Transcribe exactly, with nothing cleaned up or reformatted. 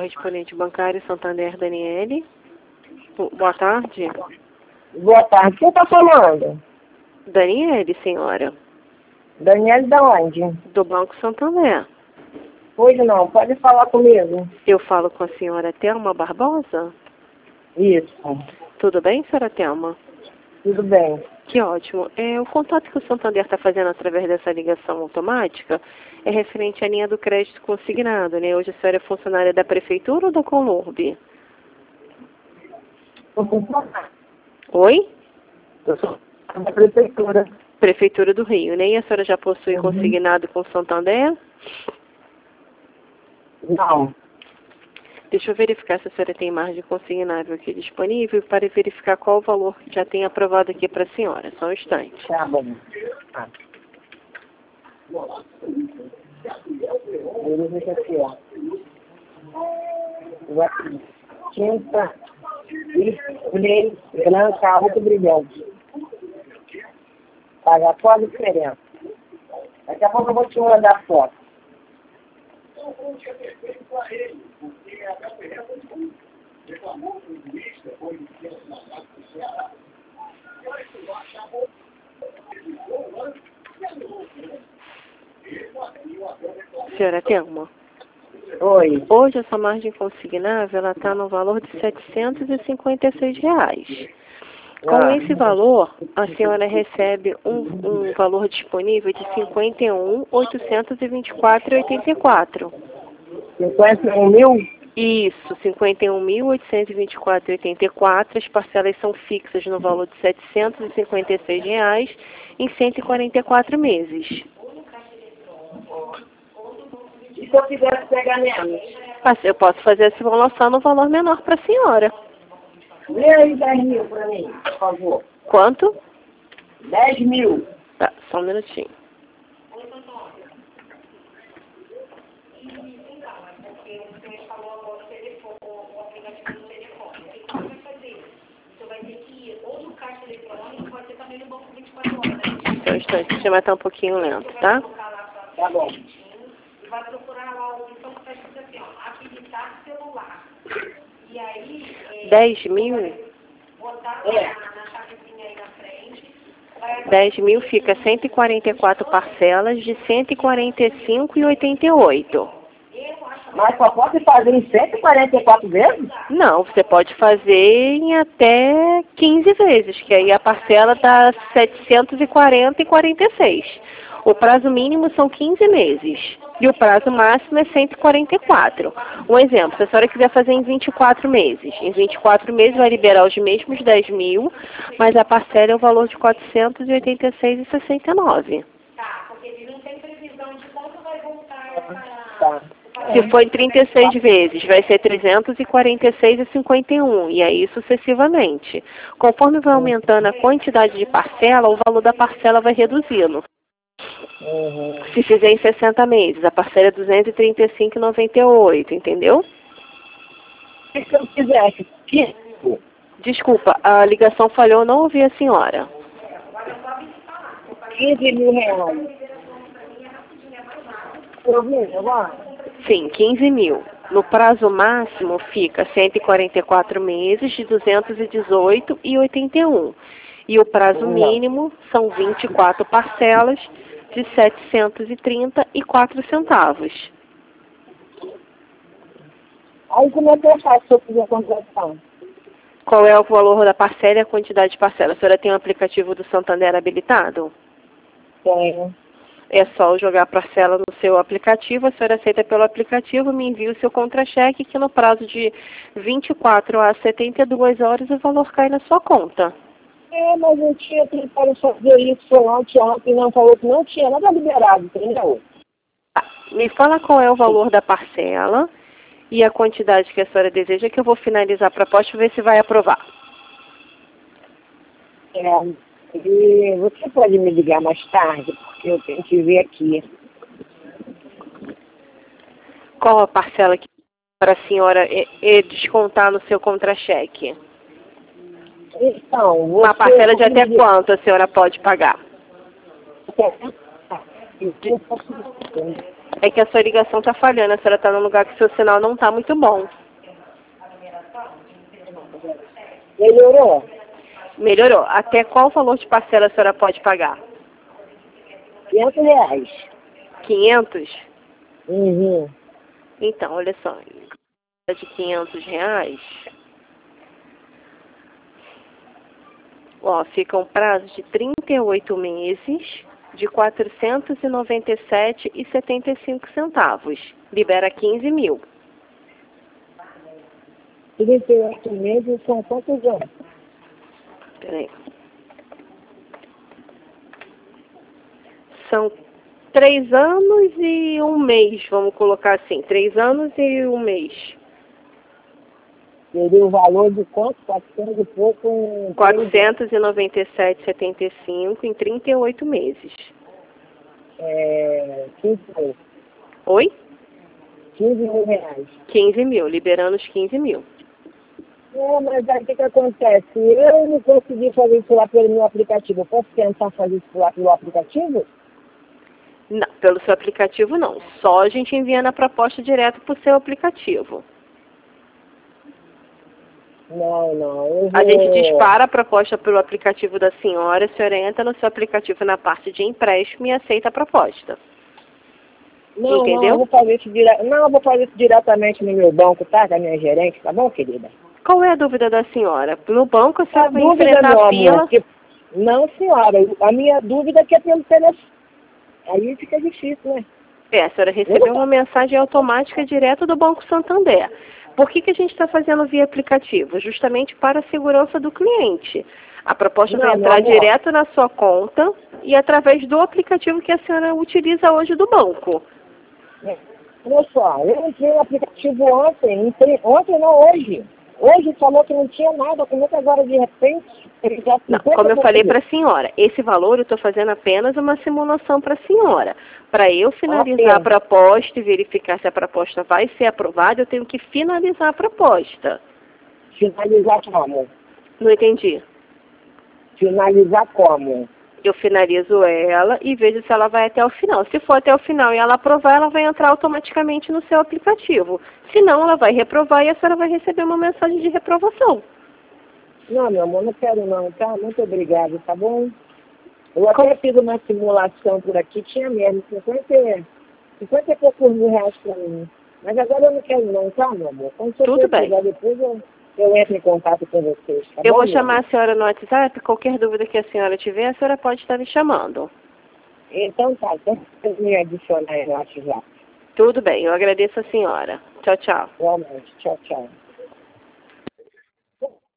correspondente bancário Santander, Daniele. Boa tarde. Boa tarde. Quem está falando? Daniele, senhora. Daniele da onde? Do Banco Santander. Pois não, pode falar comigo. Eu falo com a senhora Thelma Barbosa? Isso. Tudo bem, senhora Thelma? Tudo bem. Que ótimo. É, o contato que o Santander está fazendo através dessa ligação automática é referente à linha do crédito consignado, né? Hoje a senhora é funcionária da Prefeitura ou da Conurb? Estou funcionário. Oi? Eu sou da Prefeitura. Prefeitura do Rio, né? E a senhora já possui Uhum. consignado com o Santander? Não. Deixa eu verificar se a senhora tem margem consignável aqui disponível para verificar qual o valor que já tem aprovado aqui para a senhora. Só um instante. Tá bom. Tá. Eu vou ver aqui, ó. Vou aqui. Tinta, spray, branca, alto brilhante. Paga toda a diferença. Daqui a pouco eu vou te mandar foto. Senhora Thelma? Oi. Hoje essa margem consignável ela está no valor de setecentos e cinquenta e seis reais. Com Ah. esse valor, a senhora recebe um, um valor disponível de cinquenta e um mil oitocentos e vinte e quatro reais e oitenta e quatro centavos. cinquenta e um mil? Isso, cinquenta e um mil oitocentos e vinte e quatro reais e oitenta e quatro centavos. As parcelas são fixas no valor de setecentos e cinquenta e seis reais em cento e quarenta e quatro meses. E se eu quisesse pegar menos? Eu posso fazer a simulação no valor menor para a senhora. Lê aí dez mil para mim, por favor. Quanto? dez mil. Tá, só um minutinho. Só um instante, deixa eu matar um pouquinho lento, tá? Tá bom. Vai procurar lá a opção que está escrito assim, ó, habilitar celular. E aí, é, dez mil? botar É. na, na chavezinha aí na frente. Vai dez mil fica cento e quarenta e quatro parcelas de cento e quarenta e cinco reais e oitenta e oito centavos. Mas só pode fazer em cento e quarenta e quatro vezes? Não, você pode fazer em até quinze vezes, que aí a parcela dá setecentos e quarenta reais e quarenta e seis centavos. O prazo mínimo são quinze meses e o prazo máximo é cento e quarenta e quatro. Um exemplo, se a senhora quiser fazer em vinte e quatro meses, em vinte e quatro meses vai liberar os mesmos dez mil, mas a parcela é o valor de quatrocentos e oitenta e seis reais e sessenta e nove centavos. tá, porque ele não tem previsão de quanto vai voltar essa... Tá. Se for em trinta e seis vezes, vai ser trezentos e quarenta e seis reais e cinquenta e um, e aí sucessivamente. Conforme vai aumentando a quantidade de parcela, o valor da parcela vai reduzindo. Uhum. Se fizer em sessenta meses, a parcela é duzentos e trinta e cinco reais e noventa e oito centavos, entendeu? E se eu quisesse quinze? Desculpa, a ligação falhou, não ouvi a senhora. quinze mil reais. Ouviu agora? Sim, quinze mil. No prazo máximo fica cento e quarenta e quatro meses de duzentos e dezoito reais e oitenta e um centavos. E o prazo Não. mínimo são vinte e quatro parcelas de setecentos e trinta e quatro centavos. Aí como é que eu faço se eu fizer contratação? Qual é o valor da parcela e a quantidade de parcela? A senhora tem o aplicativo do Santander habilitado? Tenho. É só jogar a parcela no seu aplicativo, a senhora aceita pelo aplicativo, me envia o seu contra-cheque, que no prazo de vinte e quatro a setenta e duas horas o valor cai na sua conta. É, mas eu tinha tentado fazer isso ontem, ontem não falou que não tinha nada liberado, entendeu? Tá. Me fala qual é o valor da parcela e a quantidade que a senhora deseja, que eu vou finalizar a proposta e ver se vai aprovar. É, e você pode me ligar mais tarde, porque eu tenho que ver aqui. Qual a parcela que para a senhora é, é descontar no seu contra-cheque? Então, você... Uma parcela de até quanto a senhora pode pagar? É que a sua ligação está falhando, a senhora está num lugar que o seu sinal não está muito bom. Melhorou? Melhorou. Até qual valor de parcela a senhora pode pagar? quinhentos reais. quinhentos? Uhum. Então, olha só. De quinhentos reais. Ó, fica um prazo de trinta e oito meses, de quatrocentos e noventa e sete reais e setenta e cinco centavos. Libera quinze mil. trinta e oito meses são quantos anos? Peraí. São três anos e um mês, vamos colocar assim. Três anos e um mês. Seria o valor de quanto? quatrocentos e pouco em... quatrocentos e noventa e sete reais e setenta e cinco em trinta e oito meses. É... quinze mil. Oi? quinze mil reais. quinze mil, liberando os quinze mil. É, mas aí o que, que acontece? Eu não consegui fazer isso lá pelo meu aplicativo. Eu posso tentar fazer isso lá pelo aplicativo? Não, pelo seu aplicativo não. Só a gente envia na proposta direto para o seu aplicativo. Não, não. Eu vou... A gente dispara a proposta pelo aplicativo da senhora, a senhora entra no seu aplicativo na parte de empréstimo e aceita a proposta. Não, Entendeu? não, eu vou fazer isso dire... não, eu vou fazer isso diretamente no meu banco, tá? Da minha gerente, tá bom, querida? Qual é a dúvida da senhora? No banco a A senhora vai dúvida, enfrentar meu a amor, fila. que... Não, senhora, a minha dúvida é que é pelo telefone. Aí fica difícil, né? É, a senhora recebeu uma mensagem automática direto do Banco Santander. Por que, que a gente está fazendo via aplicativo? Justamente para a segurança do cliente. A proposta Não, vai meu entrar amor. direto na sua conta e através do aplicativo que a senhora utiliza hoje do banco. Olha só, eu entrei no aplicativo ontem, entrei... ontem não, hoje. Hoje falou que não tinha nada, como é que agora de repente... ele já Não, cinquenta como eu falei para por cento? a senhora, esse valor eu estou fazendo apenas uma simulação para a senhora. Para eu finalizar Ok. a proposta e verificar se a proposta vai ser aprovada, eu tenho que finalizar a proposta. Finalizar como? Não entendi. Finalizar como? Eu finalizo ela e vejo se ela vai até o final. Se for até o final e ela aprovar, ela vai entrar automaticamente no seu aplicativo. Se não, ela vai reprovar e a senhora vai receber uma mensagem de reprovação. Não, meu amor, não quero não, tá? Muito obrigado, tá bom? Eu até Como? fiz uma simulação por aqui, tinha mesmo cinquenta, cinquenta e poucos mil reais pra mim. Mas agora eu não quero não, tá, meu amor? Quando você Tudo bem. precisar, depois eu, eu entro em contato com vocês, tá Eu bom? vou meu chamar amor? a senhora no WhatsApp. Qualquer dúvida que a senhora tiver, a senhora pode estar me chamando. Então tá, então vocês me adicionar aí no WhatsApp. Tudo bem, eu agradeço a senhora. Tchau, tchau. Realmente, tchau, tchau.